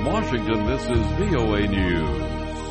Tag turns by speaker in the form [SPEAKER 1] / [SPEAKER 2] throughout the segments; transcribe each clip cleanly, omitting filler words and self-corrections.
[SPEAKER 1] From Washington, this is VOA News.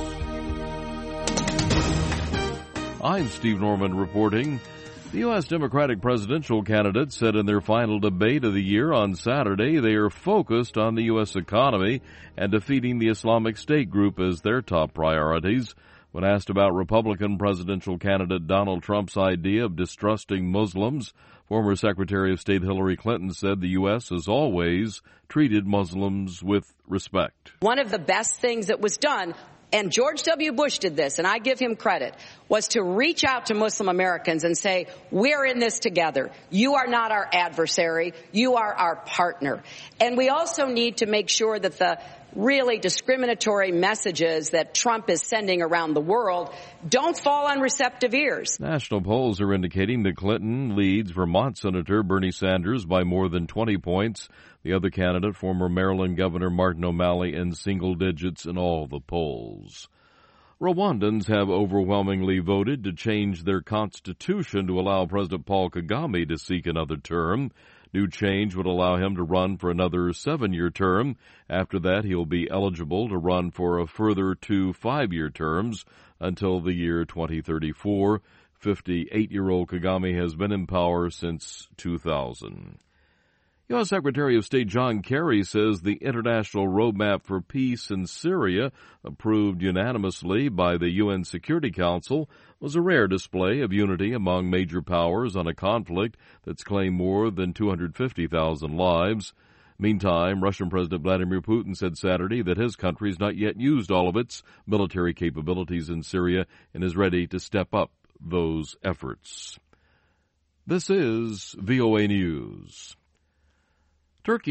[SPEAKER 1] I'm Steve Norman reporting. The U.S. Democratic presidential candidates said in their final debate of the year on Saturday they are focused on the U.S. economy and defeating the Islamic State group as their top priorities. When asked about Republican presidential candidate Donald Trump's idea of distrusting Muslims, former Secretary of State Hillary Clinton said the U.S. has always treated Muslims with respect.
[SPEAKER 2] One of the best things that was done, and George W. Bush did this, and I give him credit, was to reach out to Muslim Americans and say, we're in this together. You are not our adversary. You are our partner. And we also need to make sure that the really discriminatory messages that Trump is sending around the world don't fall on receptive ears.
[SPEAKER 1] National polls are indicating that Clinton leads Vermont Senator Bernie Sanders by more than 20 points. The other candidate, former Maryland Governor Martin O'Malley, in single digits in all the polls. Rwandans have overwhelmingly voted to change their constitution to allow President Paul Kagame to seek another term. New change would allow him to run for another 7-year term. After that, he'll be eligible to run for a further 2 5-year terms until the year 2034. 58-year-old Kagame has been in power since 2000. U.S. Secretary of State John Kerry says the International Roadmap for Peace in Syria, approved unanimously by the UN Security Council, was a rare display of unity among major powers on a conflict that's claimed more than 250,000 lives. Meantime, Russian President Vladimir Putin said Saturday that his country has not yet used all of its military capabilities in Syria and is ready to step up those efforts. This is VOA News. Turkey